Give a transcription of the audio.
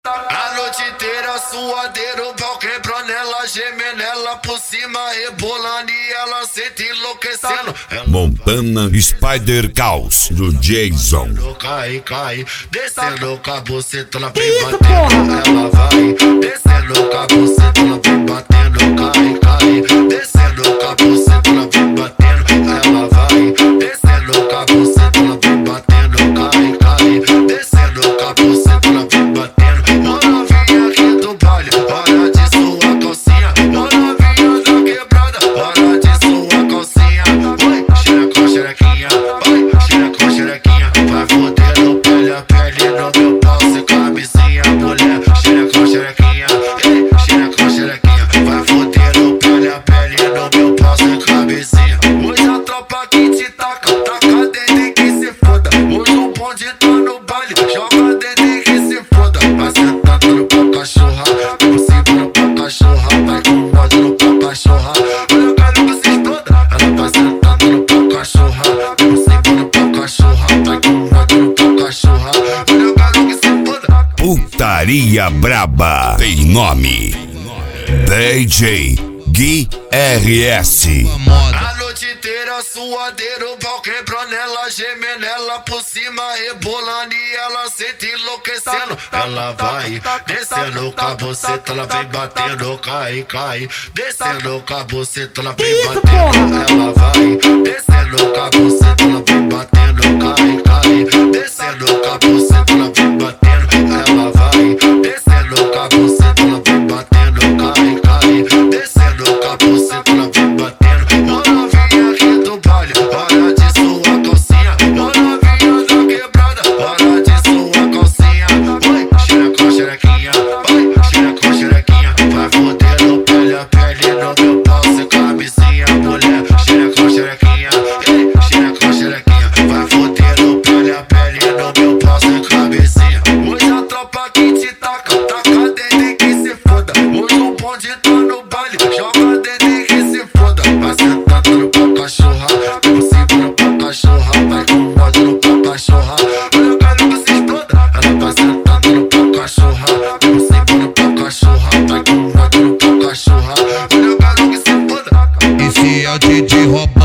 A noite inteira suadeiro, o pau quebrando, ela gemendo, ela por cima rebolando e ela sente enlouquecendo. Montana Spider Caos do Jason. Cai, descendo com a buceta, ela vem batendo, ela vai. Descendo com a buceta, ela vem batendo, cai. Descendo com a buceta, ela vem batendo, ela vai. Descendo com a buceta, ela vem batendo, cai. Descendo com a buceta, ela vem batendo. Putaria Braba tem nome: DJ Gui RS. A noite inteira suadeiro, o pau quebrando, ela gemendo, ela por cima rebolando e ela sente enlouquecendo. Ela vai descendo com a buceta, ela vem batendo, cai. Descendo com a buceta, ela vem batendo, ela vai. Descendo com a buceta, ela vem batendo, cai. Descendo com a buceta, ela vem batendo, ela vai. Descendo com a buceta, ela vem batendo, cai. Descendo com a buceta, ela vem batendo. Ô novinha aqui do baile, hora de sua calcinha. Ô novinha da quebrada, hora de sua calcinha. Oi, xerequinha, xerequinha. Vai fodendo pele a pele no meu pau, sem camisinha, mulher. Xerequinha, xerequinha. Vai fodendo pele a pele no meu pau, sem camisinha. Hoje a tropa que te taca dentro e que se foda. Hoje o bonde tá no baile, joga dentro e que se foda. Vai sentando no pau, cachorra, depois segura o pau, cachorra. Vai com ódio no pau, cachorra. Olha o galho que se exploda. Ela vai sentando no pau, cachorra, depois segura o pau, cachorra. Vai com ódio no pau, cachorra. Olha o galho que se exploda. E se é o DJ rouba